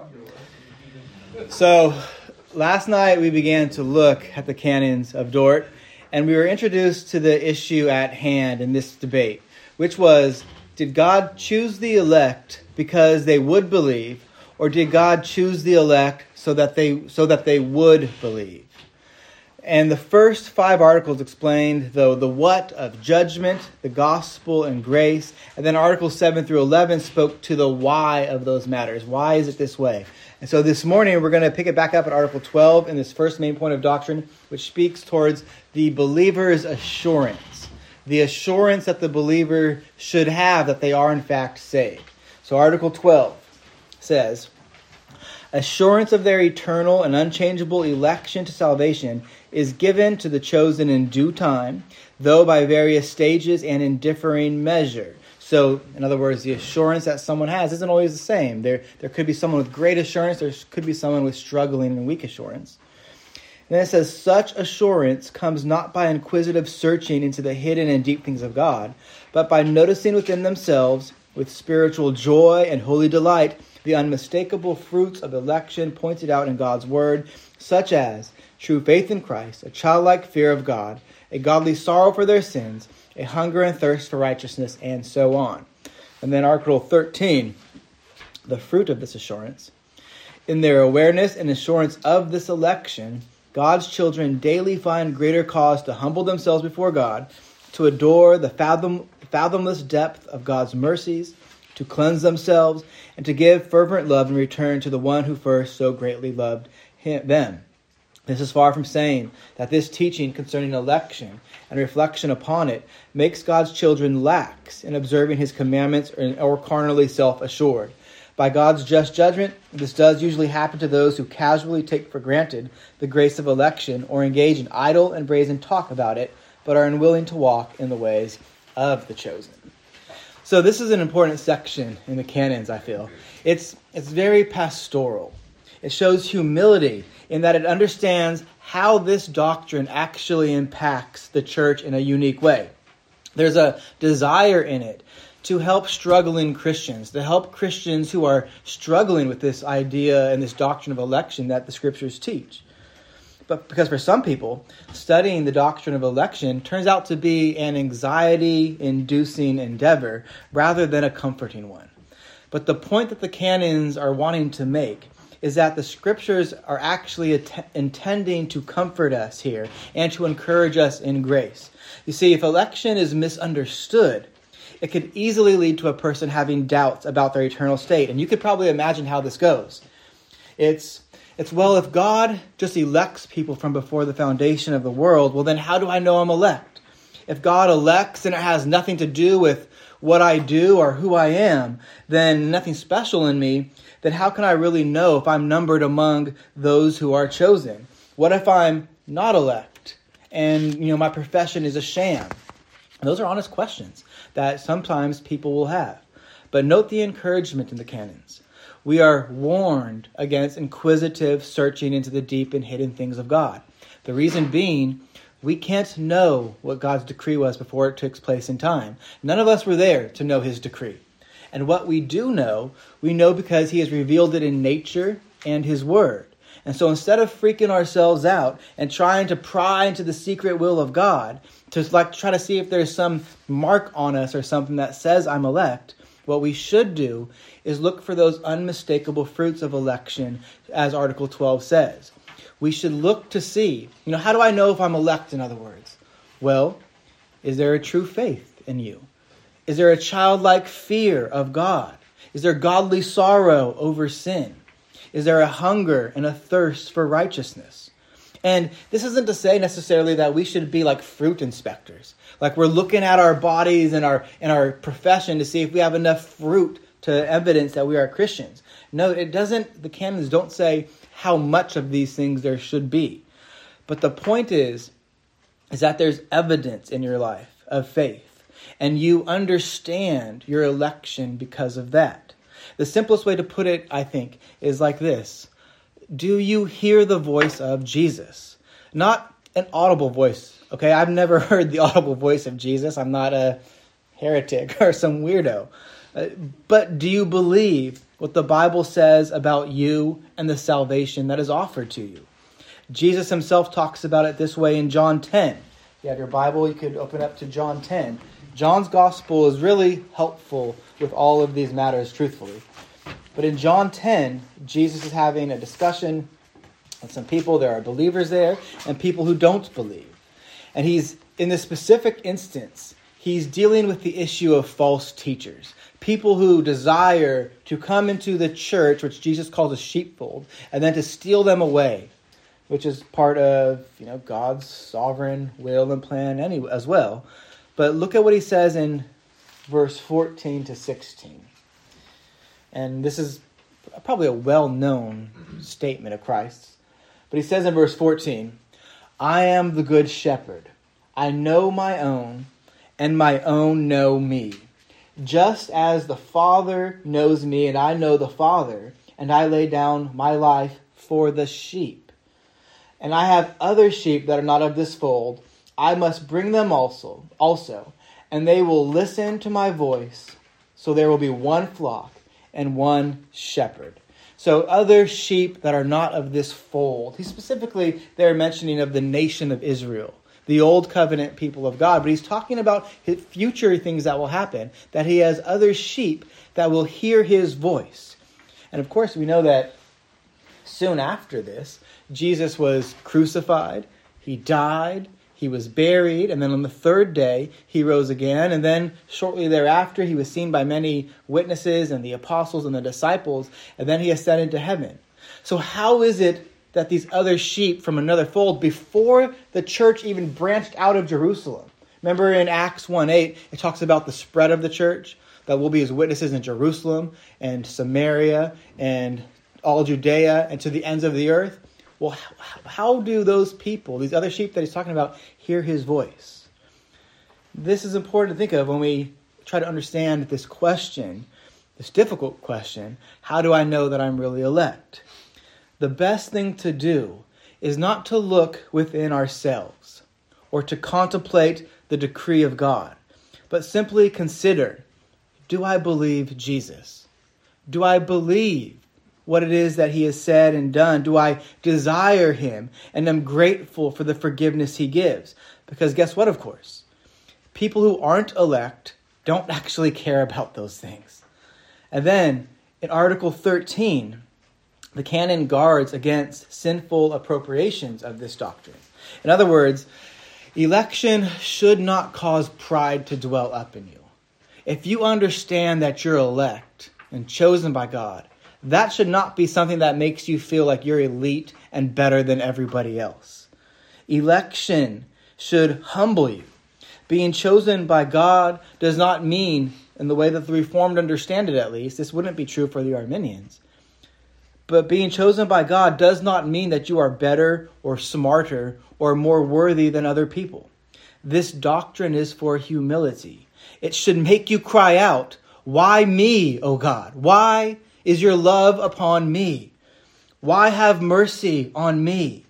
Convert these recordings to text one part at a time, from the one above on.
So, last night we began to look at the canons of Dort, and we were introduced to the issue at hand in this debate, which was, did God choose the elect because they would believe, or did God choose the elect so that they would believe? And the first 5 articles explained the what of judgment, the gospel, and grace. And then Articles 7 through 11 spoke to the why of those matters. Why is it this way? And so this morning we're going to pick it back up at Article 12 in this first main point of doctrine, which speaks towards the believer's assurance. The assurance that the believer should have that they are in fact saved. So Article 12 says, assurance of their eternal and unchangeable election to salvation is given to the chosen in due time, though by various stages and in differing measure. So, in other words, the assurance that someone has isn't always the same. There could be someone with great assurance, there could be someone with struggling and weak assurance. And then it says, such assurance comes not by inquisitive searching into the hidden and deep things of God, but by noticing within themselves, with spiritual joy and holy delight, the unmistakable fruits of election pointed out in God's word, such as true faith in Christ, a childlike fear of God, a godly sorrow for their sins, a hunger and thirst for righteousness, and so on. And then Article 13, the fruit of this assurance. In their awareness and assurance of this election, God's children daily find greater cause to humble themselves before God, to adore the fathomless depth of God's mercies, to cleanse themselves, and to give fervent love in return to the one who first so greatly loved them. This is far from saying that this teaching concerning election and reflection upon it makes God's children lax in observing his commandments or carnally self-assured. By God's just judgment, this does usually happen to those who casually take for granted the grace of election or engage in idle and brazen talk about it, but are unwilling to walk in the ways of the chosen. So this is an important section in the canons, I feel. It's very pastoral. It shows humility in that it understands how this doctrine actually impacts the church in a unique way. There's a desire in it to help struggling Christians, to help Christians who are struggling with this idea and this doctrine of election that the scriptures teach. But because for some people, studying the doctrine of election turns out to be an anxiety-inducing endeavor rather than a comforting one. But the point that the canons are wanting to make is that the scriptures are actually intending to comfort us here and to encourage us in grace. You see, if election is misunderstood, it could easily lead to a person having doubts about their eternal state. And you could probably imagine how this goes. It's well, if God just elects people from before the foundation of the world, well, then how do I know I'm elect? If God elects and it has nothing to do with what I do or who I am, then nothing special in me, then how can I really know if I'm numbered among those who are chosen? What if I'm not elect and, my profession is a sham? And those are honest questions that sometimes people will have. But note the encouragement in the canons. We are warned against inquisitive searching into the deep and hidden things of God. The reason being, we can't know what God's decree was before it took place in time. None of us were there to know his decree. And what we do know, we know because he has revealed it in nature and his word. And so instead of freaking ourselves out and trying to pry into the secret will of God, to try to see if there's some mark on us or something that says I'm elect, what we should do is look for those unmistakable fruits of election, as Article 12 says. We should look to see, how do I know if I'm elect, in other words? Well, is there a true faith in you? Is there a childlike fear of God? Is there godly sorrow over sin? Is there a hunger and a thirst for righteousness? And this isn't to say necessarily that we should be like fruit inspectors. Like we're looking at our bodies and our profession to see if we have enough fruit to evidence that we are Christians. No, the canons don't say how much of these things there should be. But the point is that there's evidence in your life of faith. And you understand your election because of that. The simplest way to put it, I think, is like this. Do you hear the voice of Jesus? Not an audible voice, okay? I've never heard the audible voice of Jesus. I'm not a heretic or some weirdo. But do you believe what the Bible says about you and the salvation that is offered to you. Jesus himself talks about it this way in John 10. If you have your Bible, you could open up to John 10. John's gospel is really helpful with all of these matters, truthfully. But in John 10, Jesus is having a discussion with some people. There are believers there and people who don't believe. And he's, in this specific instance, he's dealing with the issue of false teachers. People who desire to come into the church, which Jesus calls a sheepfold, and then to steal them away, which is part of, God's sovereign will and plan anyway, as well. But look at what he says in verse 14 to 16. And this is probably a well-known statement of Christ's. But he says in verse 14, I am the good shepherd. I know my own, and my own know me. Just as the Father knows me, and I know the Father, and I lay down my life for the sheep. And I have other sheep that are not of this fold. I must bring them also, and they will listen to my voice. So there will be one flock and one shepherd. So other sheep that are not of this fold. He specifically, they're mentioning of the nation of Israel, the old covenant people of God. But he's talking about future things that will happen, that he has other sheep that will hear his voice. And of course, we know that soon after this, Jesus was crucified, he died, he was buried, and then on the third day, he rose again. And then shortly thereafter, he was seen by many witnesses and the apostles and the disciples, and then he ascended to heaven. So how is it that these other sheep from another fold, before the church even branched out of Jerusalem? Remember in Acts 1:8, it talks about the spread of the church, that will be his witnesses in Jerusalem and Samaria and all Judea and to the ends of the earth. Well, how do those people, these other sheep that he's talking about, hear his voice? This is important to think of when we try to understand this question, this difficult question, how do I know that I'm really elect? The best thing to do is not to look within ourselves or to contemplate the decree of God, but simply consider, do I believe Jesus? Do I believe what it is that he has said and done? Do I desire him and am grateful for the forgiveness he gives? Because guess what, of course? People who aren't elect don't actually care about those things. And then in Article 13, the canon guards against sinful appropriations of this doctrine. In other words, election should not cause pride to dwell up in you. If you understand that you're elect and chosen by God, that should not be something that makes you feel like you're elite and better than everybody else. Election should humble you. Being chosen by God does not mean, in the way that the Reformed understand it at least, this wouldn't be true for the Arminians, but being chosen by God does not mean that you are better or smarter or more worthy than other people. This doctrine is for humility. It should make you cry out, why me, O God? Why is your love upon me? Why have mercy on me?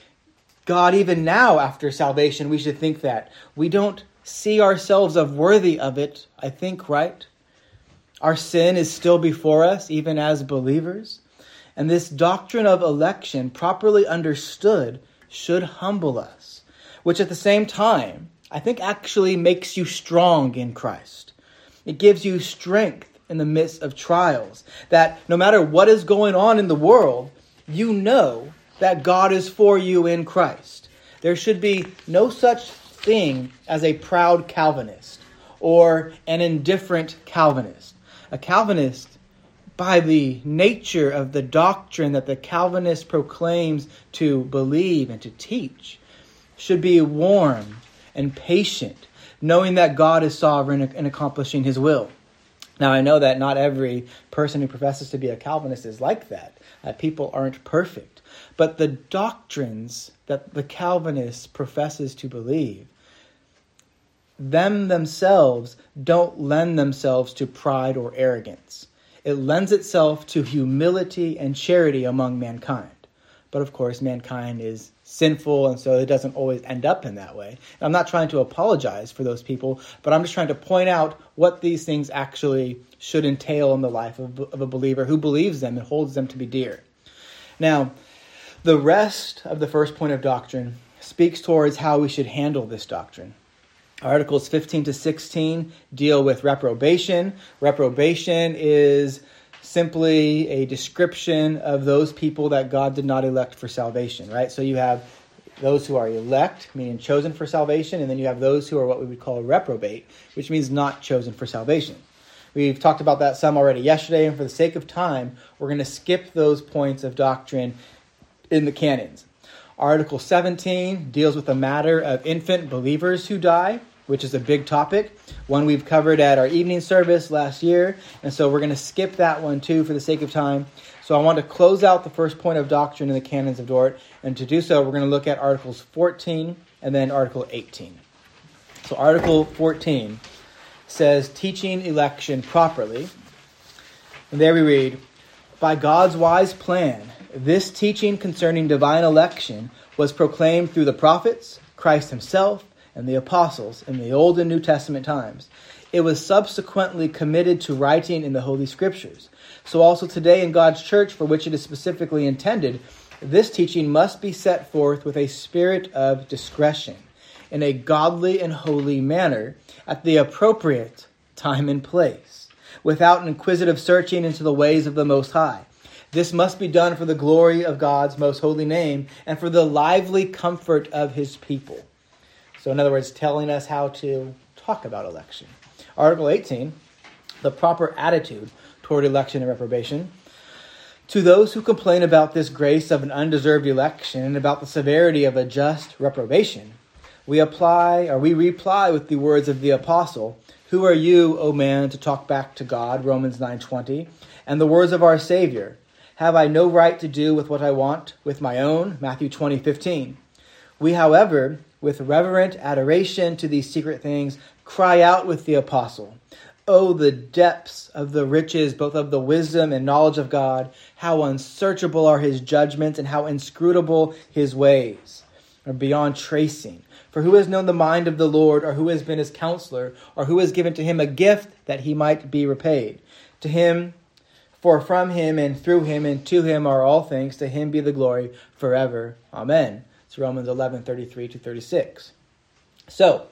God, even now after salvation, we should think that. We don't see ourselves as worthy of it, I think, right? Our sin is still before us, even as believers. And this doctrine of election, properly understood, should humble us, which at the same time, I think actually makes you strong in Christ. It gives you strength in the midst of trials, that no matter what is going on in the world, you know that God is for you in Christ. There should be no such thing as a proud Calvinist or an indifferent Calvinist. A Calvinist, by the nature of the doctrine that the Calvinist proclaims to believe and to teach, should be warm and patient, knowing that God is sovereign in accomplishing his will. Now, I know that not every person who professes to be a Calvinist is like that. People aren't perfect. But the doctrines that the Calvinist professes to believe, themselves don't lend themselves to pride or arrogance. It lends itself to humility and charity among mankind. But of course, mankind is sinful, and so it doesn't always end up in that way. And I'm not trying to apologize for those people, but I'm just trying to point out what these things actually should entail in the life of a believer who believes them and holds them to be dear. Now, the rest of the first point of doctrine speaks towards how we should handle this doctrine. Articles 15 to 16 deal with reprobation. Reprobation is simply a description of those people that God did not elect for salvation, right? So you have those who are elect, meaning chosen for salvation, and then you have those who are what we would call reprobate, which means not chosen for salvation. We've talked about that some already yesterday, and for the sake of time, we're going to skip those points of doctrine in the canons. Article 17 deals with the matter of infant believers who die, which is a big topic, one we've covered at our evening service last year, and so we're going to skip that one too for the sake of time. So I want to close out the first point of doctrine in the canons of Dort, and to do so, we're going to look at Articles 14 and then Article 18. So Article 14 says, teaching election properly. And there we read, by God's wise plan, this teaching concerning divine election was proclaimed through the prophets, Christ himself, and the apostles in the Old and New Testament times. It was subsequently committed to writing in the Holy Scriptures. So also today in God's church, for which it is specifically intended, this teaching must be set forth with a spirit of discretion, in a godly and holy manner, at the appropriate time and place, without an inquisitive searching into the ways of the Most High. This must be done for the glory of God's most holy name and for the lively comfort of his people. So in other words, telling us how to talk about election. Article 18, the proper attitude toward election and reprobation. To those who complain about this grace of an undeserved election and about the severity of a just reprobation, we reply with the words of the apostle, who are you, O man, to talk back to God, Romans 9:20, and the words of our Savior, have I no right to do with what I want with my own, Matthew 20:15. We, however, with reverent adoration to these secret things, cry out with the apostle, oh, the depths of the riches, both of the wisdom and knowledge of God, how unsearchable are his judgments and how inscrutable his ways, are beyond tracing. For who has known the mind of the Lord, or who has been his counselor, or who has given to him a gift that he might be repaid? To him, for from him and through him and to him are all things, to him be the glory forever. Amen. It's Romans 11:33-36. So,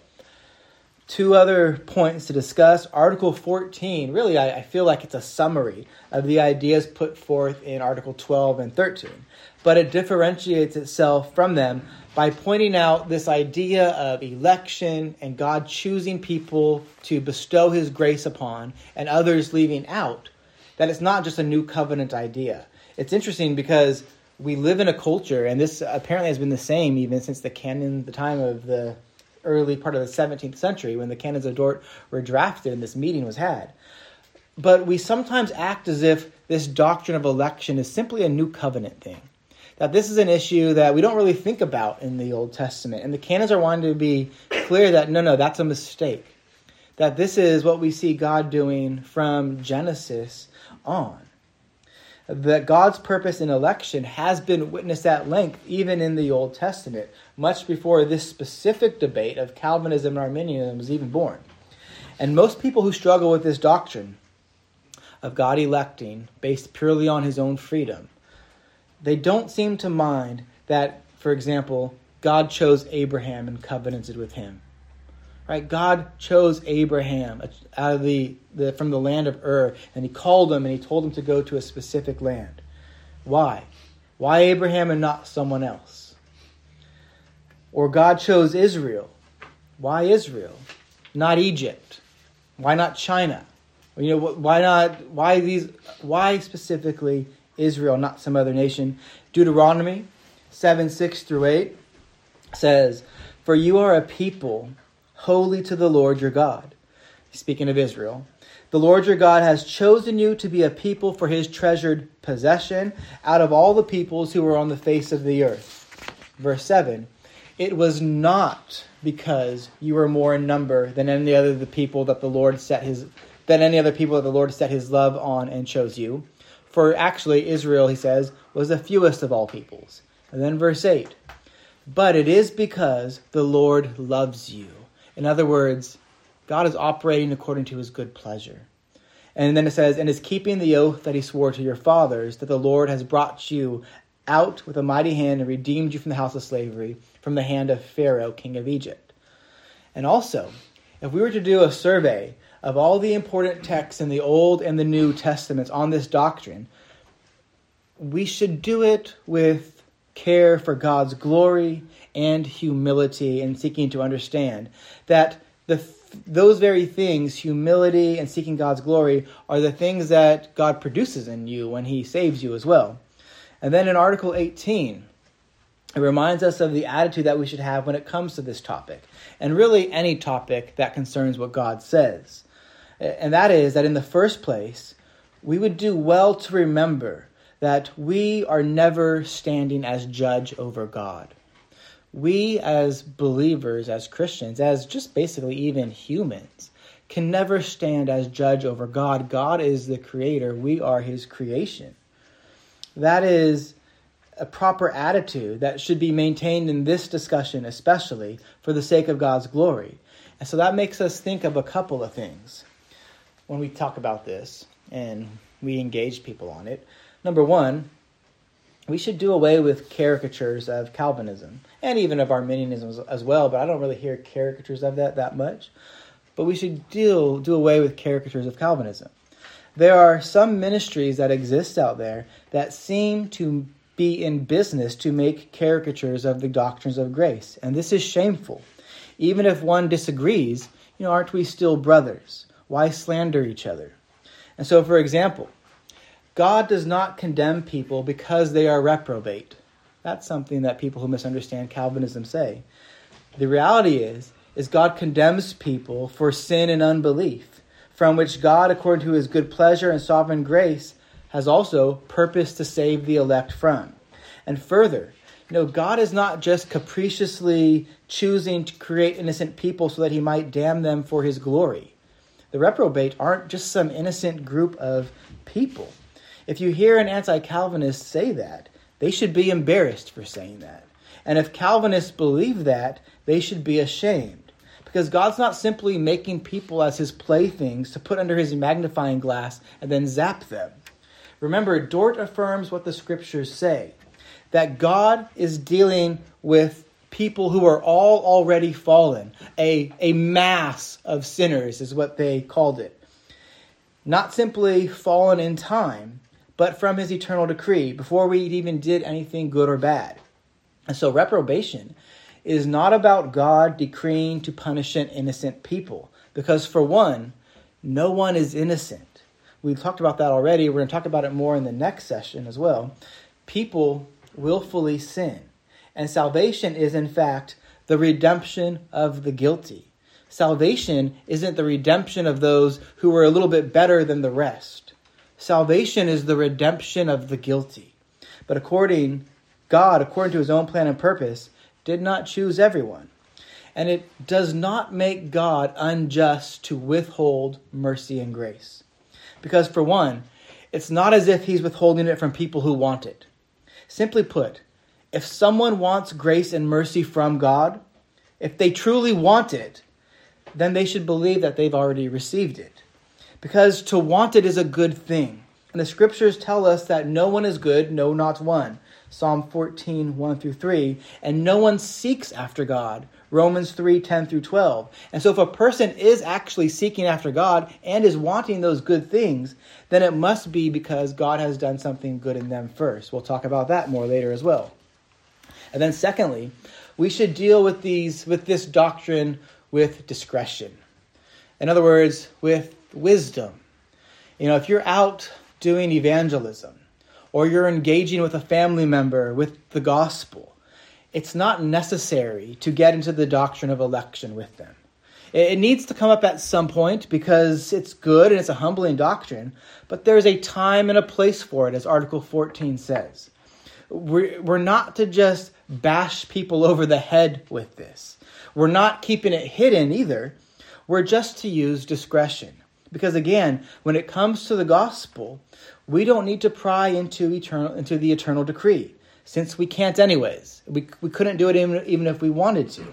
two other points to discuss. Article 14, really I feel like it's a summary of the ideas put forth in Article 12 and 13. But it differentiates itself from them by pointing out this idea of election and God choosing people to bestow his grace upon and others leaving out, that it's not just a new covenant idea. It's interesting because we live in a culture, and this apparently has been the same even since the time of the early part of the 17th century when the canons of Dort were drafted and this meeting was had. But we sometimes act as if this doctrine of election is simply a new covenant thing. That this is an issue that we don't really think about in the Old Testament. And the canons are wanting to be clear that no, that's a mistake. That this is what we see God doing from Genesis on. That God's purpose in election has been witnessed at length, even in the Old Testament, much before this specific debate of Calvinism and Arminianism was even born. And most people who struggle with this doctrine of God electing based purely on his own freedom, they don't seem to mind that, for example, God chose Abraham and covenanted with him. Right? God chose Abraham out of from the land of Ur, and he called him and he told him to go to a specific land. Why? Why Abraham and not someone else? Or God chose Israel. Why Israel? Not Egypt. Why not China? Why specifically Israel, not some other nation? Deuteronomy 7:6-8 says, for you are a people holy to the Lord your God. Speaking of Israel, the Lord your God has chosen you to be a people for his treasured possession out of all the peoples who are on the face of the earth. Verse 7, it was not because you were more in number than any other people that the Lord set his love on and chose you. For actually Israel, he says, was the fewest of all peoples. And then verse 8, but it is because the Lord loves you. In other words, God is operating according to his good pleasure. And then it says, and is keeping the oath that he swore to your fathers, that the Lord has brought you out with a mighty hand and redeemed you from the house of slavery, from the hand of Pharaoh, king of Egypt. And also, if we were to do a survey of all the important texts in the Old and the New Testaments on this doctrine, we should do it with care for God's glory and humility in seeking to understand that those very things, humility and seeking God's glory, are the things that God produces in you when he saves you as well. And then in Article 18, it reminds us of the attitude that we should have when it comes to this topic, and really any topic that concerns what God says. And that is that in the first place, we would do well to remember that we are never standing as judge over God. We as believers, as Christians, as just basically even humans, can never stand as judge over God. God is the creator. We are his creation. That is a proper attitude that should be maintained in this discussion, especially for the sake of God's glory. And so that makes us think of a couple of things when we talk about this and we engage people on it. Number one, we should do away with caricatures of Calvinism and even of Arminianism as well, but I don't really hear caricatures of that much. But we should do away with caricatures of Calvinism. There are some ministries that exist out there that seem to be in business to make caricatures of the doctrines of grace, and this is shameful. Even if one disagrees, aren't we still brothers? Why slander each other? And so, for example, God does not condemn people because they are reprobate. That's something that people who misunderstand Calvinism say. The reality is God condemns people for sin and unbelief, from which God, according to his good pleasure and sovereign grace, has also purposed to save the elect from. And further, God is not just capriciously choosing to create innocent people so that he might damn them for his glory. The reprobate aren't just some innocent group of people. If you hear an anti-Calvinist say that, they should be embarrassed for saying that. And if Calvinists believe that, they should be ashamed. Because God's not simply making people as his playthings to put under his magnifying glass and then zap them. Remember, Dort affirms what the scriptures say, that God is dealing with people who are all already fallen. A mass of sinners is what they called it. Not simply fallen in time, but from his eternal decree, before we even did anything good or bad. And so reprobation is not about God decreeing to punish an innocent people. Because for one, no one is innocent. We've talked about that already. We're going to talk about it more in the next session as well. People willfully sin. And salvation is, in fact, the redemption of the guilty. Salvation isn't the redemption of those who are a little bit better than the rest. Salvation is the redemption of the guilty. But God, according to his own plan and purpose, did not choose everyone. And it does not make God unjust to withhold mercy and grace. Because for one, it's not as if he's withholding it from people who want it. Simply put, if someone wants grace and mercy from God, if they truly want it, then they should believe that they've already received it. Because to want it is a good thing. And the scriptures tell us that no one is good, no, not one. Psalm 14, 1-3. And no one seeks after God. Romans 3, 10-12. And so if a person is actually seeking after God and is wanting those good things, then it must be because God has done something good in them first. We'll talk about that more later as well. And then secondly, we should deal with this doctrine with discretion. In other words, with wisdom. If you're out doing evangelism or you're engaging with a family member with the gospel, it's not necessary to get into the doctrine of election with them. It needs to come up at some point because it's good and it's a humbling doctrine, but there's a time and a place for it, as Article 14 says. We're not to just bash people over the head with this. We're not keeping it hidden either. We're just to use discretion. Because again, when it comes to the gospel, we don't need to pry into the eternal decree. since we can't anyways. We couldn't do it even if we wanted to.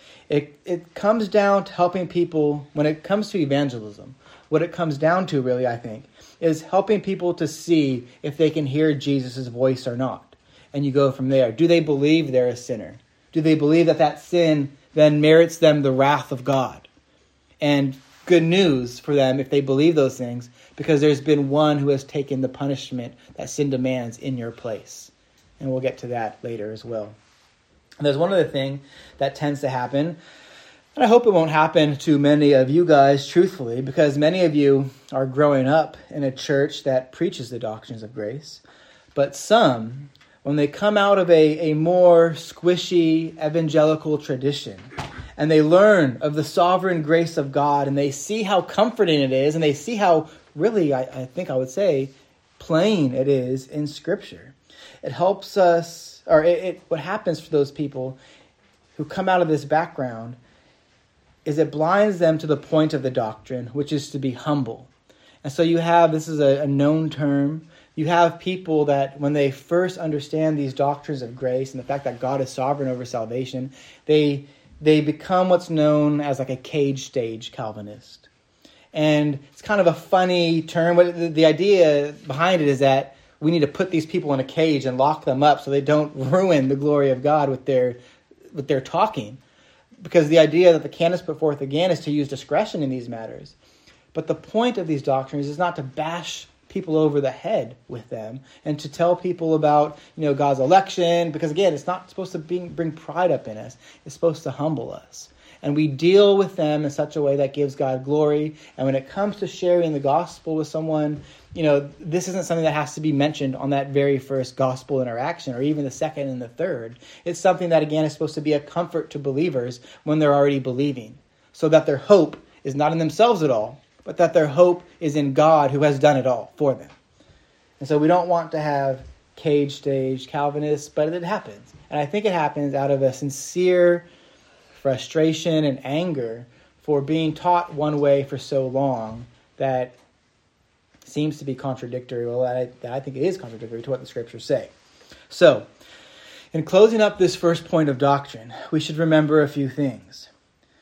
It comes down to helping people, when it comes to evangelism, what it comes down to really, I think, is helping people to see if they can hear Jesus' voice or not. And you go from there. Do they believe they're a sinner? Do they believe that sin then merits them the wrath of God? And good news for them if they believe those things, because there's been one who has taken the punishment that sin demands in your place. And we'll get to that later as well. And there's one other thing that tends to happen, and I hope it won't happen to many of you guys, truthfully, because many of you are growing up in a church that preaches the doctrines of grace. But some, when they come out of a more squishy evangelical tradition, and they learn of the sovereign grace of God, and they see how comforting it is, and they see how really, I think I would say, plain it is in Scripture. It helps us, or what happens for those people who come out of this background is it blinds them to the point of the doctrine, which is to be humble. And so you have, this is a known term, you have people that when they first understand these doctrines of grace and the fact that God is sovereign over salvation, they become what's known as like a cage stage Calvinist. And it's kind of a funny term, but the idea behind it is that we need to put these people in a cage and lock them up so they don't ruin the glory of God with their talking. Because the idea that the canons put forth again is to use discretion in these matters. But the point of these doctrines is not to bash people over the head with them and to tell people about, God's election, because again, it's not supposed to bring pride up in us. It's supposed to humble us. And we deal with them in such a way that gives God glory. And when it comes to sharing the gospel with someone, this isn't something that has to be mentioned on that very first gospel interaction or even the second and the third. It's something that, again, is supposed to be a comfort to believers when they're already believing, so that their hope is not in themselves at all, but that their hope is in God who has done it all for them. And so we don't want to have cage stage Calvinists, but it happens. And I think it happens out of a sincere frustration and anger for being taught one way for so long that seems to be contradictory. Well, that I think it is contradictory to what the Scriptures say. So, in closing up this first point of doctrine, we should remember a few things.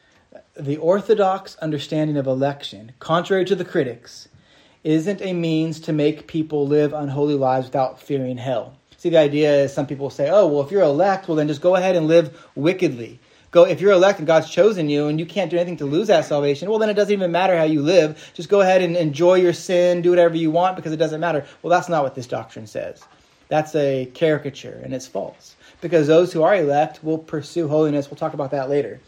The orthodox understanding of election, contrary to the critics, isn't a means to make people live unholy lives without fearing hell. See, the idea is some people say, oh, well, if you're elect, well, then just go ahead and live wickedly. If you're elect and God's chosen you and you can't do anything to lose that salvation, well, then it doesn't even matter how you live. Just go ahead and enjoy your sin, do whatever you want because it doesn't matter. Well, that's not what this doctrine says. That's a caricature and it's false. Because those who are elect will pursue holiness. We'll talk about that later.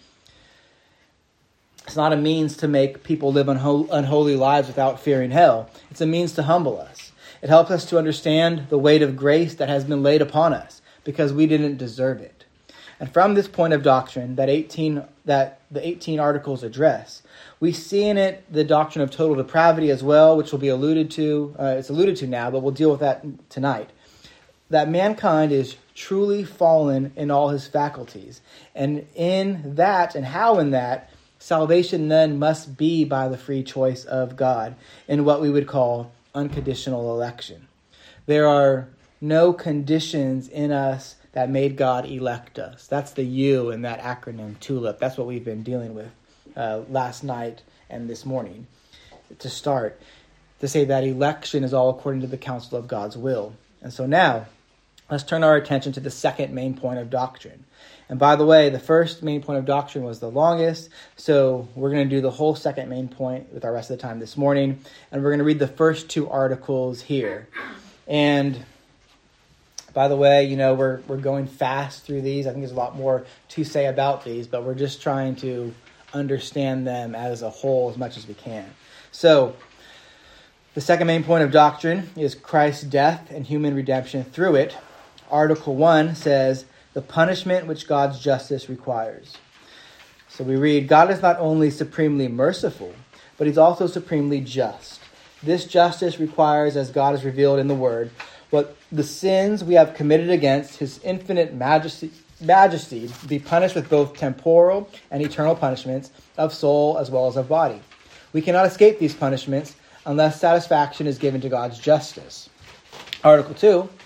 It's not a means to make people live unholy lives without fearing hell. It's a means to humble us. It helps us to understand the weight of grace that has been laid upon us because we didn't deserve it. And from this point of doctrine that the 18 articles address, we see in it the doctrine of total depravity as well, which will be alluded to. It's alluded to now, but we'll deal with that tonight. That mankind is truly fallen in all his faculties. And in that, and how in that, salvation then must be by the free choice of God in what we would call unconditional election. There are no conditions in us that made God elect us. That's the U in that acronym, TULIP. That's what we've been dealing with last night and this morning to start, to say that election is all according to the counsel of God's will. And so now, let's turn our attention to the second main point of doctrine. And by the way, the first main point of doctrine was the longest, so we're going to do the whole second main point with our rest of the time this morning, and we're going to read the first two articles here. And by the way, we're going fast through these. I think there's a lot more to say about these, but we're just trying to understand them as a whole as much as we can. So, the second main point of doctrine is Christ's death and human redemption through it. Article 1 says, the punishment which God's justice requires. So we read, God is not only supremely merciful, but he's also supremely just. This justice requires, as God has revealed in the Word, what the sins we have committed against his infinite majesty be punished with both temporal and eternal punishments of soul as well as of body. We cannot escape these punishments unless satisfaction is given to God's justice. Article 2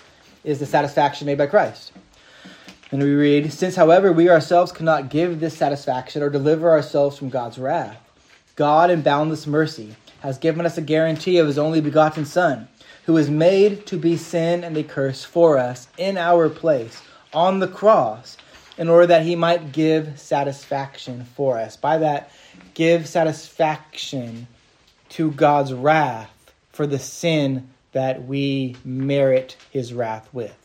is the satisfaction made by Christ. And we read, since, however, we ourselves cannot give this satisfaction or deliver ourselves from God's wrath, God in boundless mercy has given us a guarantee of his only begotten Son, who was made to be sin and a curse for us in our place on the cross, in order that he might give satisfaction for us. By that, give satisfaction to God's wrath for the sin that we merit his wrath with.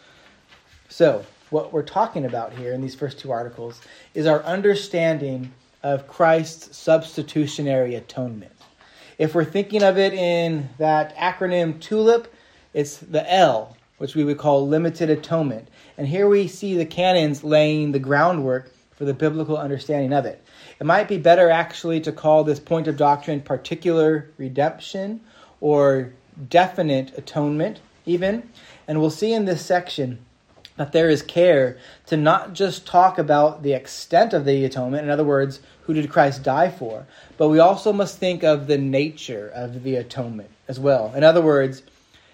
So, what we're talking about here in these first two articles is our understanding of Christ's substitutionary atonement. If we're thinking of it in that acronym TULIP, it's the L, which we would call limited atonement. And here we see the canons laying the groundwork for the biblical understanding of it. It might be better actually to call this point of doctrine particular redemption or definite atonement even. And we'll see in this section that there is care to not just talk about the extent of the atonement, in other words, who did Christ die for, but we also must think of the nature of the atonement as well. In other words,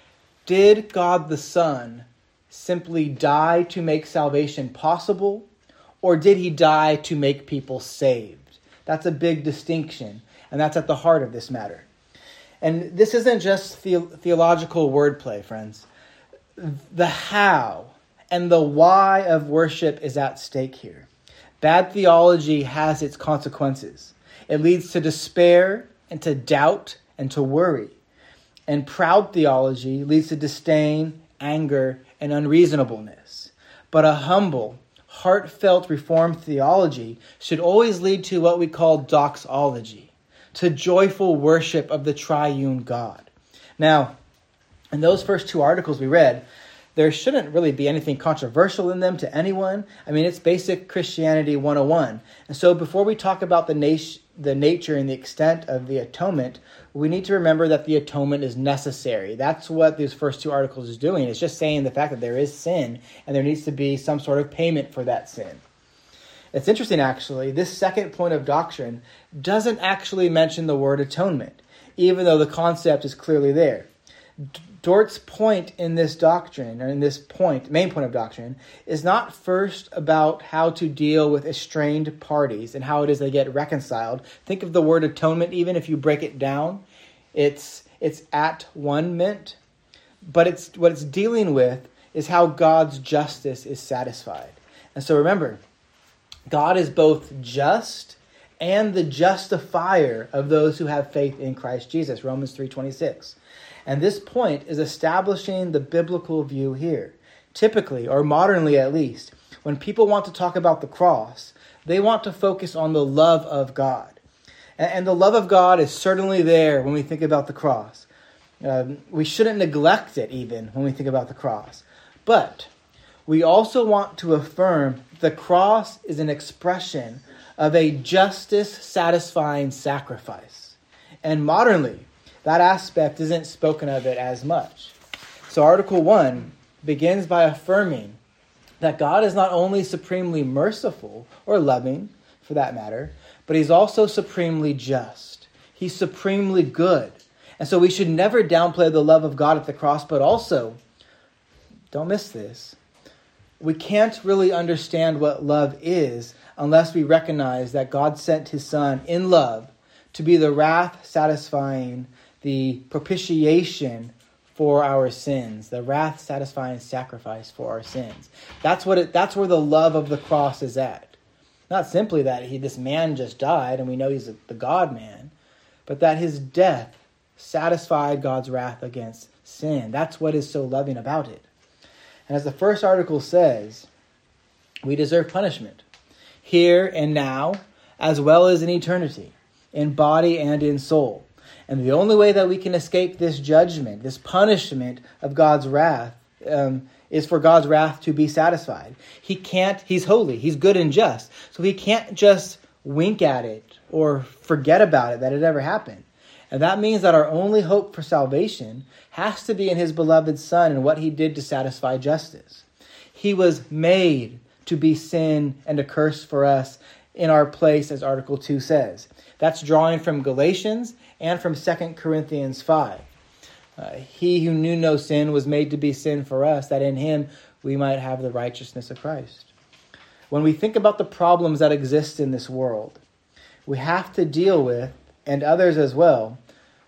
did God the Son simply die to make salvation possible, or did he die to make people saved? That's a big distinction, and that's at the heart of this matter. And this isn't just theological wordplay, friends. The how and the why of worship is at stake here. Bad theology has its consequences. It leads to despair and to doubt and to worry. And proud theology leads to disdain, anger, and unreasonableness. But a humble, heartfelt Reformed theology should always lead to what we call doxology, to joyful worship of the triune God. Now, in those first two articles we read, there shouldn't really be anything controversial in them to anyone. I mean, it's basic Christianity 101. And so before we talk about the nature and the extent of the atonement, we need to remember that the atonement is necessary. That's what these first two articles is doing. It's just saying the fact that there is sin and there needs to be some sort of payment for that sin. It's interesting, actually, this second point of doctrine doesn't actually mention the word atonement, even though the concept is clearly there. Dort's point in this doctrine, or in this main point of doctrine, is not first about how to deal with estranged parties and how it is they get reconciled. Think of the word atonement, even if you break it down, it's at one meant, but what it's dealing with is how God's justice is satisfied. And so remember, God is both just and the justifier of those who have faith in Christ Jesus, Romans 3:26. And this point is establishing the biblical view here. Typically, or modernly at least, when people want to talk about the cross, they want to focus on the love of God. And the love of God is certainly there when we think about the cross. We shouldn't neglect it even when we think about the cross. But we also want to affirm the cross is an expression of a justice-satisfying sacrifice. And modernly, that aspect isn't spoken of it as much. So Article 1 begins by affirming that God is not only supremely merciful, or loving for that matter, but he's also supremely just. He's supremely good. And so we should never downplay the love of God at the cross, but also, don't miss this, we can't really understand what love is unless we recognize that God sent his Son in love to be the wrath-satisfying, the propitiation for our sins, the wrath-satisfying sacrifice for our sins. That's where the love of the cross is at. Not simply that this man just died and we know he's the God-man, but that his death satisfied God's wrath against sin. That's what is so loving about it. And as the first article says, we deserve punishment, here and now, as well as in eternity, in body and in soul. And the only way that we can escape this judgment, this punishment of God's wrath, is for God's wrath to be satisfied. He's holy, he's good and just. So he can't just wink at it or forget about it, that it ever happened. And that means that our only hope for salvation has to be in his beloved Son and what he did to satisfy justice. He was made to be sin and a curse for us in our place, as Article 2 says. That's drawing from Galatians and from 2 Corinthians 5. He who knew no sin was made to be sin for us, that in him we might have the righteousness of Christ. When we think about the problems that exist in this world, we have to deal with, and others as well,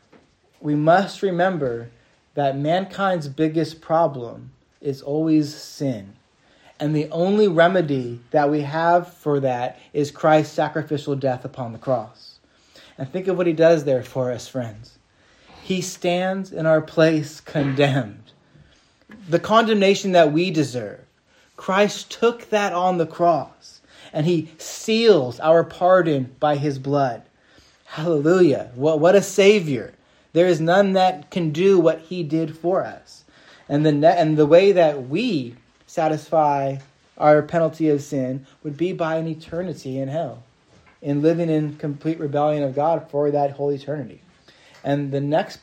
we must remember that mankind's biggest problem is always sin. And the only remedy that we have for that is Christ's sacrificial death upon the cross. And think of what he does there for us, friends. He stands in our place condemned. The condemnation that we deserve, Christ took that on the cross, and he seals our pardon by his blood. Hallelujah. What a Savior. There is none that can do what he did for us. And the way that we satisfy our penalty of sin would be by an eternity in hell, in living in complete rebellion of God for that whole eternity. And the next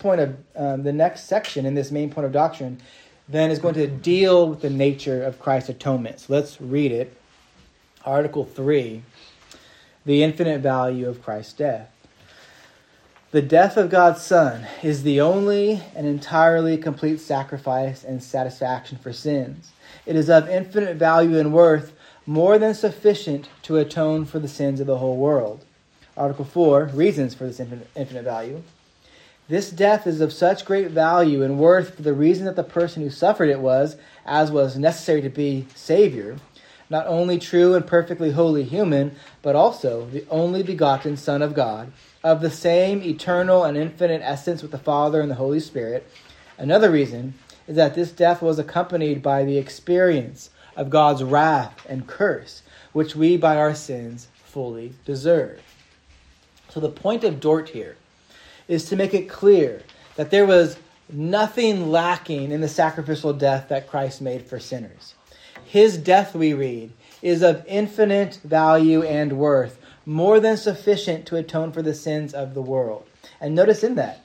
section in this main point of doctrine then is going to deal with the nature of Christ's atonement. So let's read it. Article 3, the infinite value of Christ's death. The death of God's Son is the only and entirely complete sacrifice and satisfaction for sins. It is of infinite value and worth, more than sufficient to atone for the sins of the whole world. Article 4, reasons for this infinite value. This death is of such great value and worth for the reason that the person who suffered it was, as was necessary to be, Savior, not only true and perfectly holy human, but also the only begotten Son of God, of the same eternal and infinite essence with the Father and the Holy Spirit. Another reason is that this death was accompanied by the experience of God's wrath and curse, which we by our sins fully deserve. So the point of Dort here is to make it clear that there was nothing lacking in the sacrificial death that Christ made for sinners. His death, we read, is of infinite value and worth, more than sufficient to atone for the sins of the world. And notice in that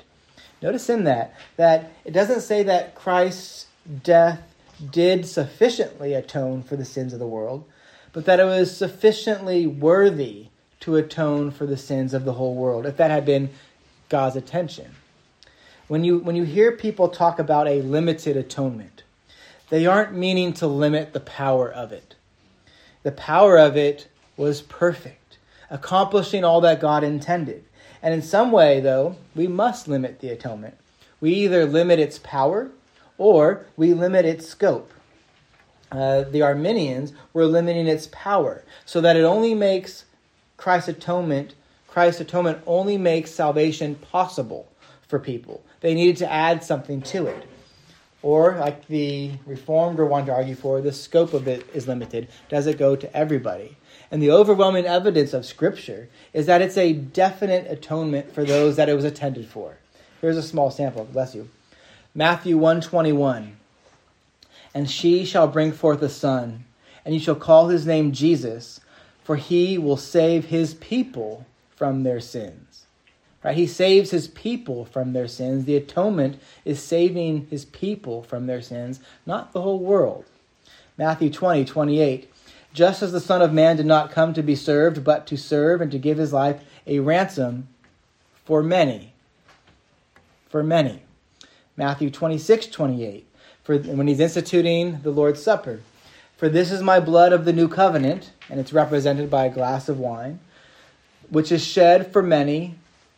that it doesn't say that Christ's death did sufficiently atone for the sins of the world, but that it was sufficiently worthy to atone for the sins of the whole world, if that had been God's intention. When you hear people talk about a limited atonement, they aren't meaning to limit the power of it. The power of it was perfect, accomplishing all that God intended. And in some way, though, we must limit the atonement. We either limit its power or we limit its scope. The Arminians were limiting its power so that it only makes Christ's atonement only makes salvation possible for people. They needed to add something to it. Or, like the Reformed are wanting to argue for, the scope of it is limited. Does it go to everybody? And the overwhelming evidence of Scripture is that it's a definite atonement for those that it was intended for. Here's a small sample. Bless you. Matthew 1:21. And she shall bring forth a son, and you shall call his name Jesus, for he will save his people from their sins. Right? He saves his people from their sins. The atonement is saving his people from their sins, not the whole world. Matthew 20:28. Just as the Son of Man did not come to be served, but to serve and to give his life a ransom for many. For many. Matthew 26:28. When he's instituting the Lord's Supper. For this is my blood of the new covenant, and it's represented by a glass of wine, which is shed for many,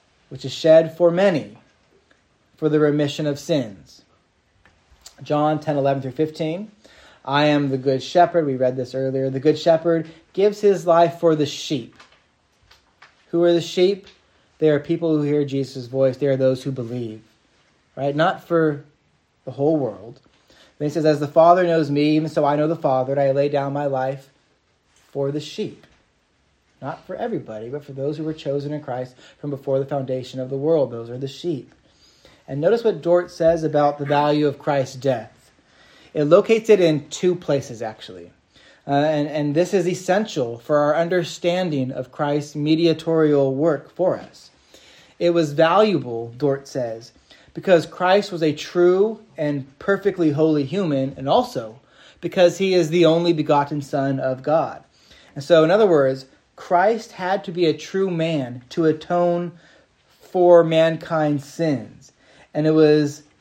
for the remission of sins. John 10:11-15. I am the good shepherd. We read this earlier. The good shepherd gives his life for the sheep. Who are the sheep? They are people who hear Jesus' voice. They are those who believe. Right? Not for the whole world. Then he says, as the Father knows me, even so I know the Father, and I lay down my life for the sheep. Not for everybody, but for those who were chosen in Christ from before the foundation of the world. Those are the sheep. And notice what Dort says about the value of Christ's death. It locates it in two places, actually. And this is essential for our understanding of Christ's mediatorial work for us. It was valuable, Dort says, because Christ was a true and perfectly holy human, and also because he is the only begotten Son of God. And so, in other words, Christ had to be a true man to atone for mankind's sins. And it was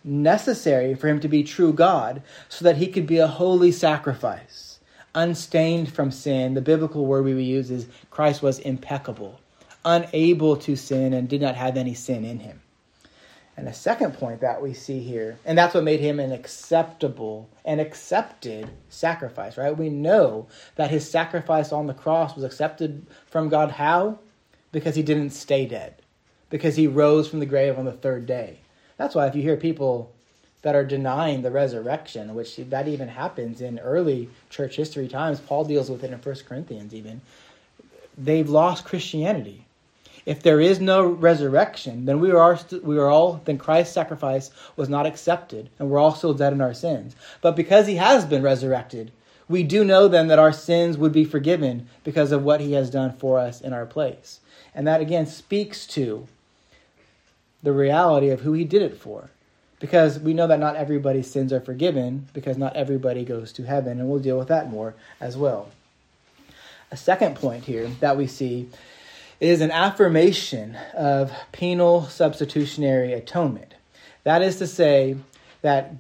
necessary for him to be true God, so that he could be a holy sacrifice, unstained from sin. The biblical word we would use is Christ was impeccable, unable to sin, and did not have any sin in him. And the second point that we see here, and that's what made him an acceptable and accepted sacrifice, right? We know that his sacrifice on the cross was accepted from God. How? Because he didn't stay dead. Because he rose from the grave on the third day. That's why if you hear people that are denying the resurrection, which that even happens in early church history times, Paul deals with it in 1 Corinthians even, they've lost Christianity. If there is no resurrection, then then Christ's sacrifice was not accepted, and we're all still dead in our sins. But because he has been resurrected, we do know then that our sins would be forgiven because of what he has done for us in our place. And that again speaks to the reality of who he did it for. Because we know that not everybody's sins are forgiven, because not everybody goes to heaven, and we'll deal with that more as well. A second point here that we see is an affirmation of penal substitutionary atonement. That is to say that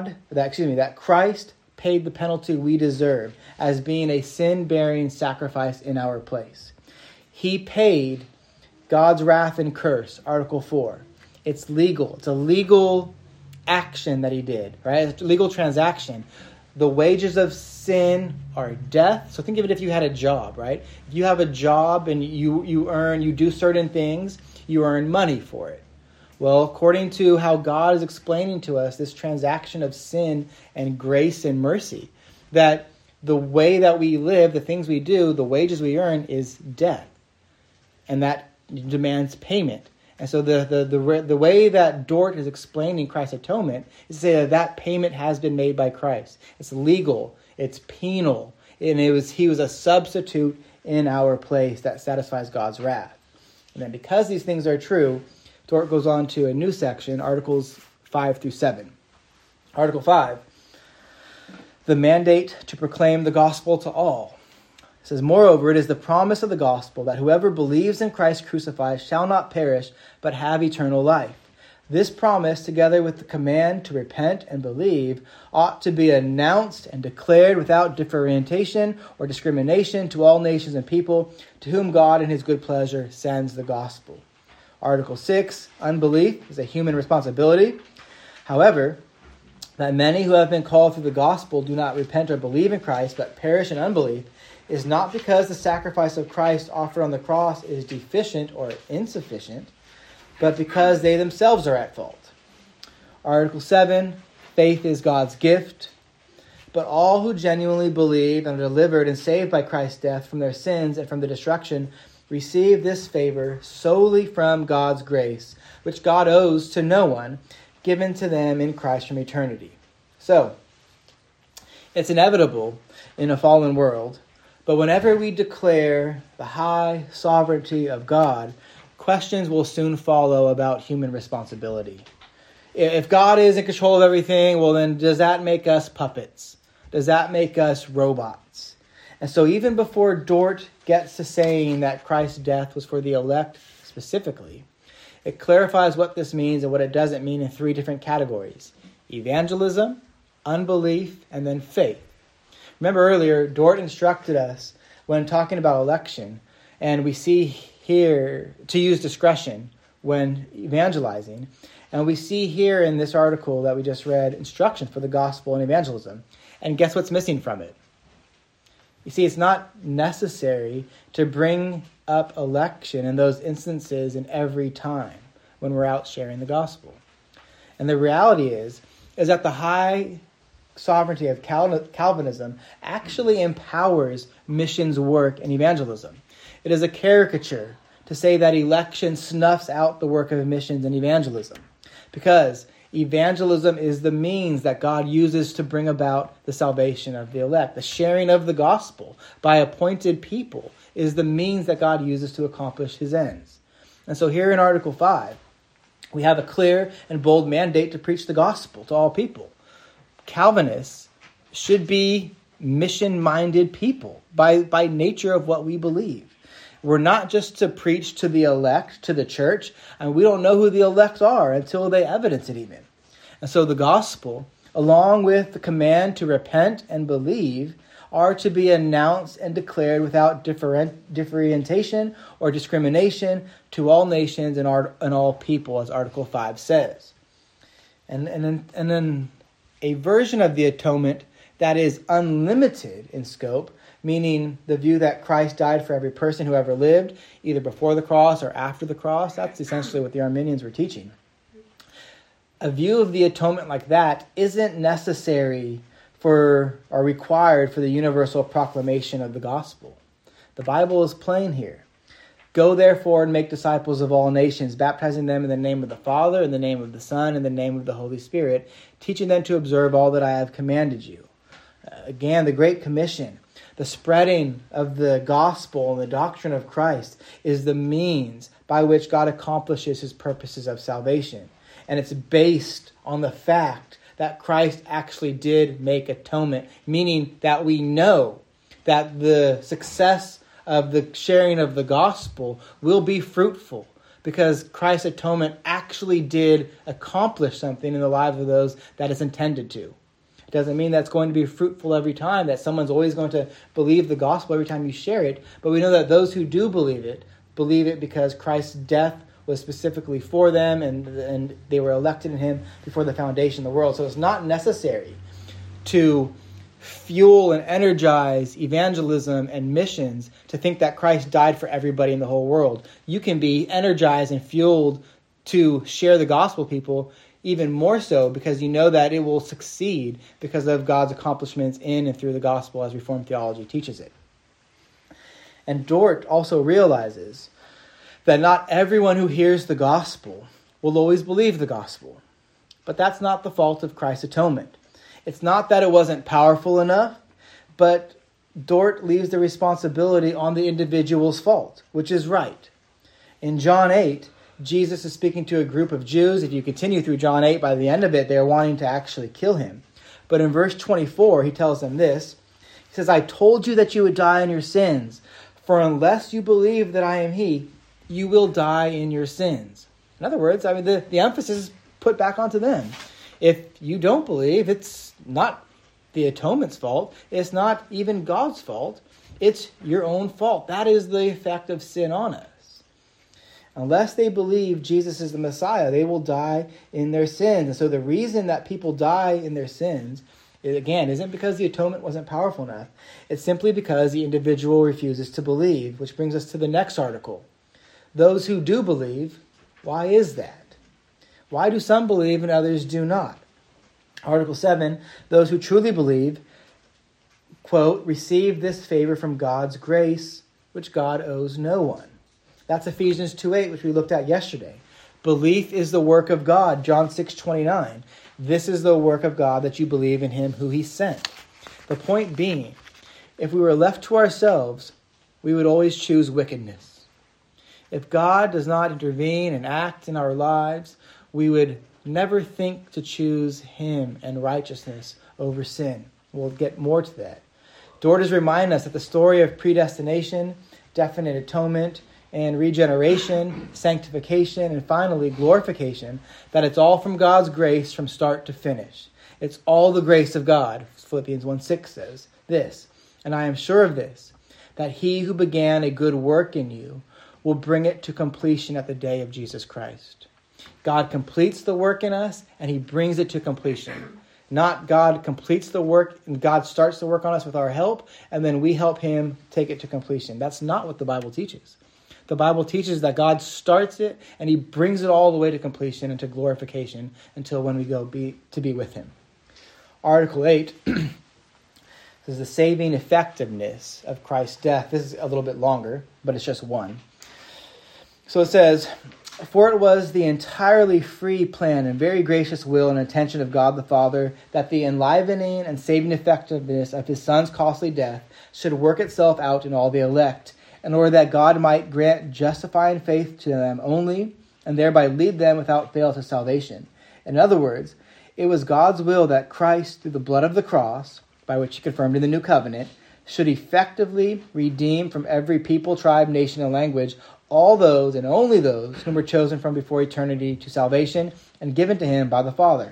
Christ paid the penalty we deserve as being a sin-bearing sacrifice in our place. He paid God's wrath and curse, Article 4. It's legal. It's a legal action that he did, right? It's a legal transaction. The wages of sin are death. So think of it if you had a job, right? If you have a job and you do certain things, you earn money for it. Well, according to how God is explaining to us this transaction of sin and grace and mercy, that the way that we live, the things we do, the wages we earn is death. And that demands payment. And so the way that Dort is explaining Christ's atonement is to say that payment has been made by Christ. It's legal. It's penal. And he was a substitute in our place that satisfies God's wrath. And then because these things are true, Dort goes on to a new section, Articles 5 through 7. Article 5, the mandate to proclaim the gospel to all. It says, moreover, it is the promise of the gospel that whoever believes in Christ crucified shall not perish, but have eternal life. This promise, together with the command to repent and believe, ought to be announced and declared without differentiation or discrimination to all nations and people to whom God in his good pleasure sends the gospel. Article 6, unbelief is a human responsibility. However, that many who have been called through the gospel do not repent or believe in Christ, but perish in unbelief, is not because the sacrifice of Christ offered on the cross is deficient or insufficient, but because they themselves are at fault. Article 7, faith is God's gift, but all who genuinely believe and are delivered and saved by Christ's death from their sins and from the destruction receive this favor solely from God's grace, which God owes to no one, given to them in Christ from eternity. So, it's inevitable in a fallen world, but whenever we declare the high sovereignty of God, questions will soon follow about human responsibility. If God is in control of everything, well then does that make us puppets? Does that make us robots? And so even before Dort gets to saying that Christ's death was for the elect specifically, it clarifies what this means and what it doesn't mean in three different categories: evangelism, unbelief, and then faith. Remember earlier, Dort instructed us when talking about election, and we see here to use discretion when evangelizing. And we see here in this article that we just read instruction for the gospel and evangelism. And guess what's missing from it? You see, it's not necessary to bring up election in those instances in every time when we're out sharing the gospel. And the reality is that the high sovereignty of Calvinism actually empowers missions work and evangelism. It is a caricature to say that election snuffs out the work of missions and evangelism, because evangelism is the means that God uses to bring about the salvation of the elect. The sharing of the gospel by appointed people is the means that God uses to accomplish his ends. And so here in Article 5, we have a clear and bold mandate to preach the gospel to all people. Calvinists should be mission-minded people by nature of what we believe. We're not just to preach to the elect, to the church, and we don't know who the elect are until they evidence it even. And so the gospel, along with the command to repent and believe, are to be announced and declared without differentiation or discrimination to all nations and all people, as Article 5 says. And then a version of the atonement that is unlimited in scope, meaning the view that Christ died for every person who ever lived, either before the cross or after the cross. That's essentially what the Arminians were teaching. A view of the atonement like that isn't necessary for or required for the universal proclamation of the gospel. The Bible is plain here. Go therefore and make disciples of all nations, baptizing them in the name of the Father, in the name of the Son, in the name of the Holy Spirit, teaching them to observe all that I have commanded you. Again, the Great Commission, the spreading of the gospel and the doctrine of Christ is the means by which God accomplishes his purposes of salvation. And it's based on the fact that Christ actually did make atonement, meaning that we know that the success of the sharing of the gospel will be fruitful because Christ's atonement actually did accomplish something in the lives of those that it's intended to. It doesn't mean that's going to be fruitful every time, that someone's always going to believe the gospel every time you share it, but we know that those who do believe it because Christ's death was specifically for them and they were elected in him before the foundation of the world. So it's not necessary to fuel and energize evangelism and missions to think that Christ died for everybody in the whole world. You can be energized and fueled to share the gospel with people even more so because you know that it will succeed because of God's accomplishments in and through the gospel as Reformed theology teaches it. And Dort also realizes that not everyone who hears the gospel will always believe the gospel. But that's not the fault of Christ's atonement. It's not that it wasn't powerful enough, but Dort leaves the responsibility on the individual's fault, which is right. In John 8, Jesus is speaking to a group of Jews. If you continue through John 8, by the end of it, they're wanting to actually kill him. But in verse 24, he tells them this. He says, I told you that you would die in your sins, for unless you believe that I am he, you will die in your sins. In other words, the emphasis is put back onto them. If you don't believe, it's not the atonement's fault. It's not even God's fault. It's your own fault. That is the effect of sin on us. Unless they believe Jesus is the Messiah, they will die in their sins. And so the reason that people die in their sins, again, isn't because the atonement wasn't powerful enough. It's simply because the individual refuses to believe, which brings us to the next article. Those who do believe, why is that? Why do some believe and others do not? Article 7, those who truly believe, quote, receive this favor from God's grace, which God owes no one. That's Ephesians 2:8, which we looked at yesterday. Belief is the work of God, John 6:29. This is the work of God that you believe in him who he sent. The point being, if we were left to ourselves, we would always choose wickedness. If God does not intervene and act in our lives, we would never think to choose him and righteousness over sin. We'll get more to that. Dort is reminding us that the story of predestination, definite atonement, and regeneration, sanctification, and finally glorification, that it's all from God's grace from start to finish. It's all the grace of God. Philippians 1:6 says this, and I am sure of this, that he who began a good work in you will bring it to completion at the day of Jesus Christ. God completes the work in us, and he brings it to completion. Not God completes the work, and God starts the work on us with our help, and then we help him take it to completion. That's not what the Bible teaches. The Bible teaches that God starts it, and he brings it all the way to completion and to glorification until when we go to be with him. Article 8 is the saving effectiveness of Christ's death. This is a little bit longer, but it's just one. So it says, for it was the entirely free plan and very gracious will and intention of God the Father that the enlivening and saving effectiveness of his Son's costly death should work itself out in all the elect, in order that God might grant justifying faith to them only, and thereby lead them without fail to salvation. In other words, it was God's will that Christ, through the blood of the cross, by which he confirmed in the new covenant, should effectively redeem from every people, tribe, nation, and language all those and only those whom were chosen from before eternity to salvation and given to him by the Father.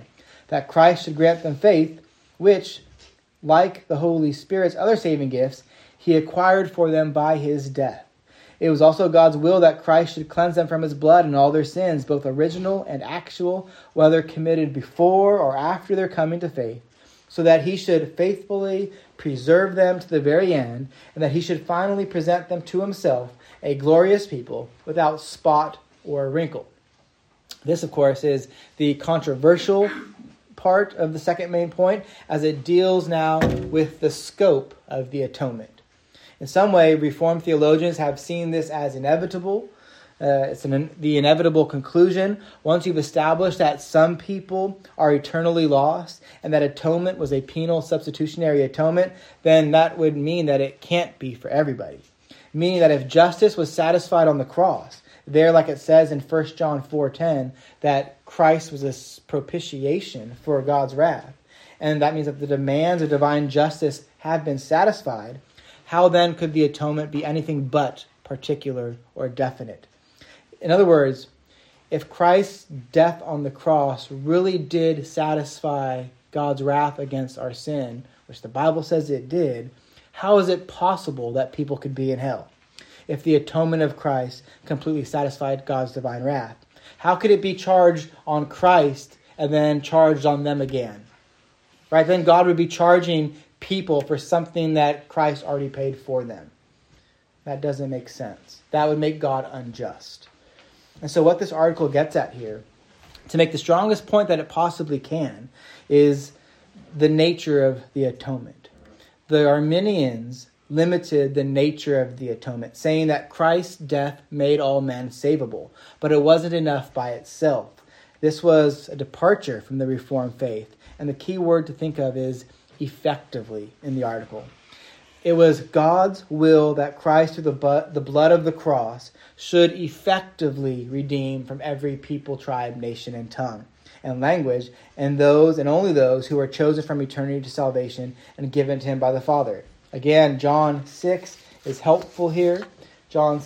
that Christ should grant them faith, which, like the Holy Spirit's other saving gifts, he acquired for them by his death. It was also God's will that Christ should cleanse them from his blood and all their sins, both original and actual, whether committed before or after their coming to faith, so that he should faithfully preserve them to the very end, and that he should finally present them to himself, a glorious people, without spot or wrinkle. This, of course, is the controversial part of the second main point, as it deals now with the scope of the atonement. In some way, Reformed theologians have seen this as inevitable. It's the inevitable conclusion. Once you've established that some people are eternally lost and that atonement was a penal substitutionary atonement, then that would mean that it can't be for everybody. Meaning that if justice was satisfied on the cross, there, like it says in 1 John 4:10, that Christ was a propitiation for God's wrath, and that means that the demands of divine justice have been satisfied, how then could the atonement be anything but particular or definite? In other words, if Christ's death on the cross really did satisfy God's wrath against our sin, which the Bible says it did, how is it possible that people could be in hell? If the atonement of Christ completely satisfied God's divine wrath, how could it be charged on Christ and then charged on them again? Right? Then God would be charging people for something that Christ already paid for them. That doesn't make sense. That would make God unjust. And so what this article gets at here, to make the strongest point that it possibly can, is the nature of the atonement. The Arminians limited the nature of the atonement, saying that Christ's death made all men savable, but it wasn't enough by itself. This was a departure from the Reformed faith, and the key word to think of is effectively in the article. It was God's will that Christ, through the blood of the cross, should effectively redeem from every people, tribe, nation, and tongue, and language, and those and only those who are chosen from eternity to salvation and given to him by the Father. Again, John 6 is helpful here. John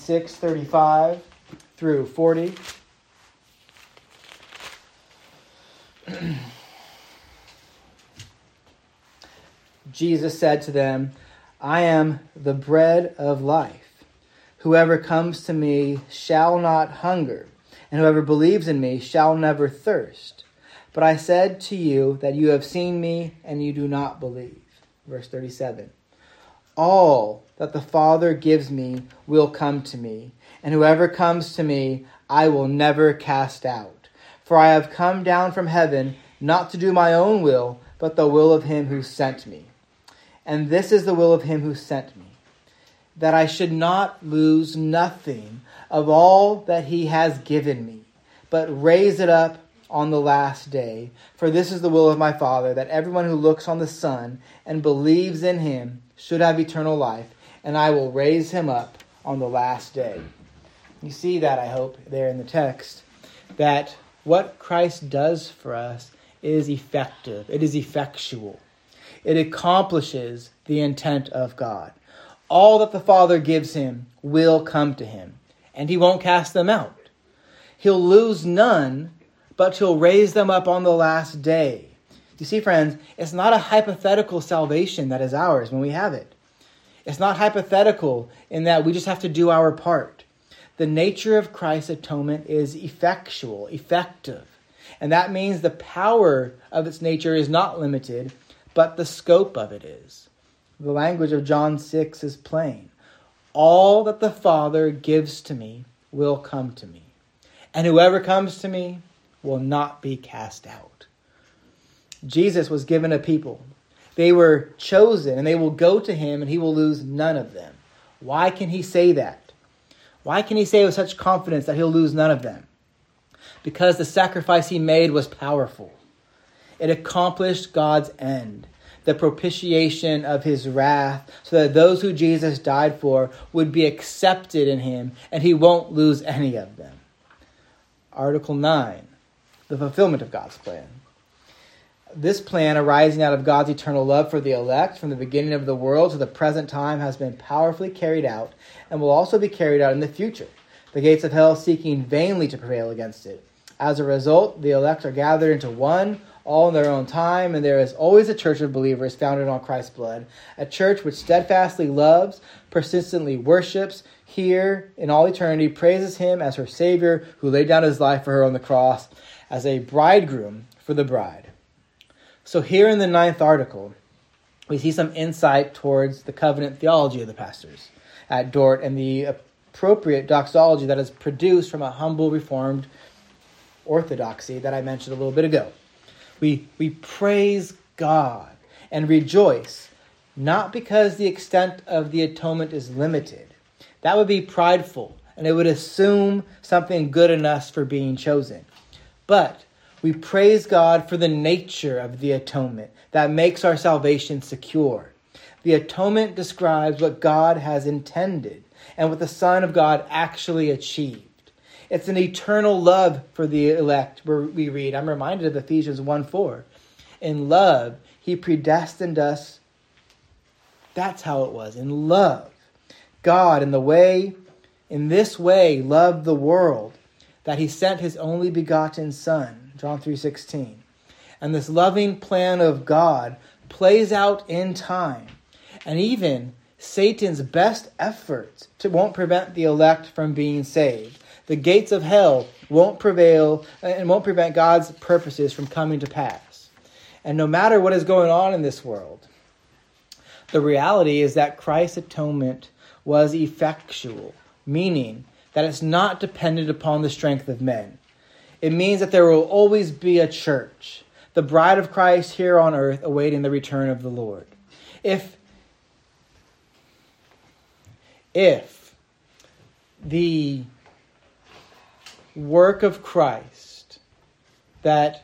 6:35 through 40. Jesus said to them, I am the bread of life. Whoever comes to me shall not hunger, and whoever believes in me shall never thirst. But I said to you that you have seen me, and you do not believe. Verse 37. All that the Father gives me will come to me, and whoever comes to me I will never cast out. For I have come down from heaven not to do my own will, but the will of him who sent me. And this is the will of him who sent me, that I should not lose nothing of all that he has given me, but raise it up on the last day. For this is the will of my Father, that everyone who looks on the Son and believes in him should have eternal life, and I will raise him up on the last day. You see that, I hope, there in the text, that what Christ does for us is effective. It is effectual. It accomplishes the intent of God. All that the Father gives him will come to him, and he won't cast them out. He'll lose none, but he'll raise them up on the last day. You see, friends, it's not a hypothetical salvation that is ours when we have it. It's not hypothetical in that we just have to do our part. The nature of Christ's atonement is effectual, effective. And that means the power of its nature is not limited, but the scope of it is. The language of John 6 is plain. All that the Father gives to me will come to me, and whoever comes to me will not be cast out. Jesus was given a people. They were chosen, and they will go to him, and he will lose none of them. Why can he say that? Why can he say with such confidence that he'll lose none of them? Because the sacrifice he made was powerful. It accomplished God's end, the propitiation of his wrath, so that those who Jesus died for would be accepted in him, and he won't lose any of them. Article 9, the fulfillment of God's plan. This plan, arising out of God's eternal love for the elect from the beginning of the world to the present time, has been powerfully carried out and will also be carried out in the future, the gates of hell seeking vainly to prevail against it. As a result, the elect are gathered into one, all in their own time, and there is always a church of believers founded on Christ's blood, a church which steadfastly loves, persistently worships, here in all eternity praises him as her Savior who laid down his life for her on the cross as a bridegroom for the bride. So here in the 9th article, we see some insight towards the covenant theology of the pastors at Dort and the appropriate doxology that is produced from a humble Reformed orthodoxy that I mentioned a little bit ago. We praise God and rejoice, not because the extent of the atonement is limited. That would be prideful, and it would assume something good in us for being chosen. But we praise God for the nature of the atonement that makes our salvation secure. The atonement describes what God has intended and what the Son of God actually achieved. It's an eternal love for the elect, where we read. I'm reminded of Ephesians 1:4. In love, he predestined us. That's how it was, in love. God, in this way, loved the world, that he sent his only begotten Son, John 3:16. And this loving plan of God plays out in time. And even Satan's best efforts won't prevent the elect from being saved. The gates of hell won't prevail and won't prevent God's purposes from coming to pass. And no matter what is going on in this world, the reality is that Christ's atonement was effectual, meaning that it's not dependent upon the strength of men. It means that there will always be a church, the bride of Christ here on earth, awaiting the return of the Lord. If the work of Christ that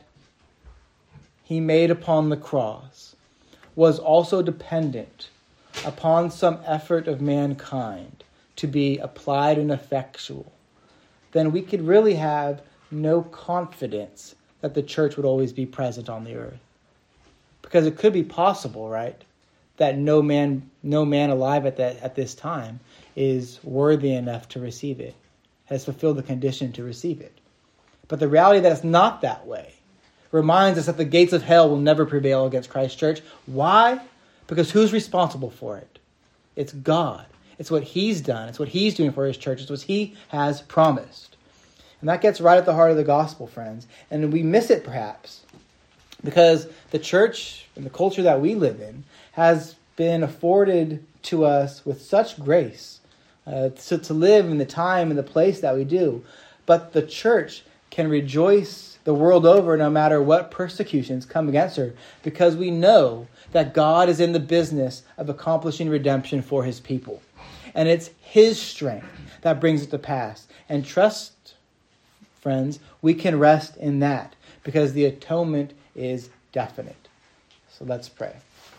he made upon the cross was also dependent upon some effort of mankind to be applied and effectual, then we could really have no confidence that the church would always be present on the earth. Because it could be possible, right, that no man alive at this time is worthy enough to receive it, has fulfilled the condition to receive it. But the reality that it's not that way reminds us that the gates of hell will never prevail against Christ's church. Why? Because who's responsible for it? It's God. It's what he's done. It's what he's doing for his church. It's what he has promised. And that gets right at the heart of the gospel, friends. And we miss it perhaps because the church and the culture that we live in has been afforded to us with such grace to live in the time and the place that we do. But the church can rejoice the world over no matter what persecutions come against her, because we know that God is in the business of accomplishing redemption for his people. And it's his strength that brings it to pass. And trust, friends, we can rest in that because the atonement is definite. So let's pray.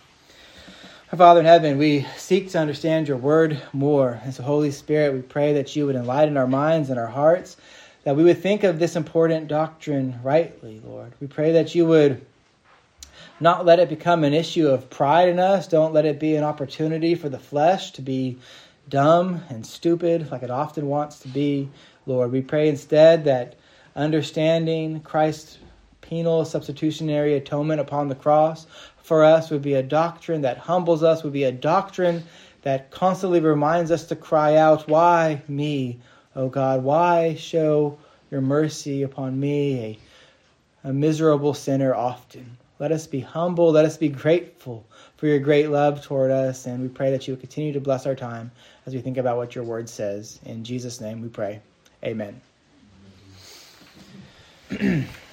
Our Father in heaven, we seek to understand your word more. And so, Holy Spirit, we pray that you would enlighten our minds and our hearts, that we would think of this important doctrine rightly, Lord. We pray that you would not let it become an issue of pride in us. Don't let it be an opportunity for the flesh to be dumb and stupid like it often wants to be, Lord. We pray instead that understanding Christ's penal substitutionary atonement upon the cross for us would be a doctrine that humbles us, would be a doctrine that constantly reminds us to cry out, why me, O God? Why show your mercy upon me, a miserable sinner often? Let us be humble. Let us be grateful for your great love toward us. And we pray that you would continue to bless our time as we think about what your word says. In Jesus' name we pray. Amen.